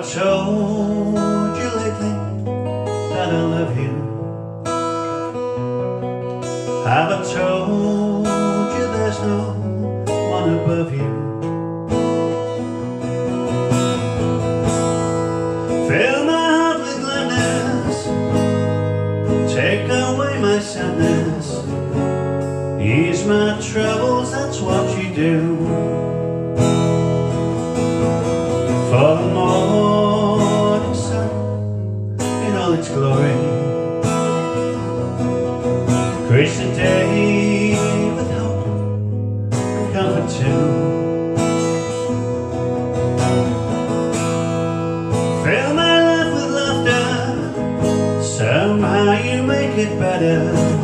told you lately that I love you? Have I told you there's no one above you? Fill my heart with gladness, take away my sadness, ease my troubles, that's what you do. For the morning sun in all its glory grace the day with hope and comfort too. Fill my life with laughter, somehow you make it better.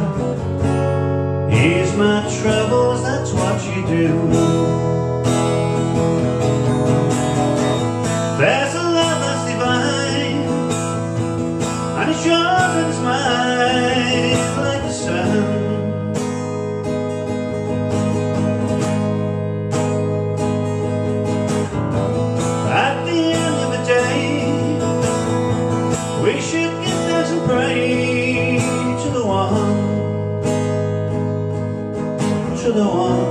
Ease my troubles, that's what you do. There's a love that's divine, and it's yours and it's mine, like the sun. At the end of the day, we should give thanks and pray to the one, to the one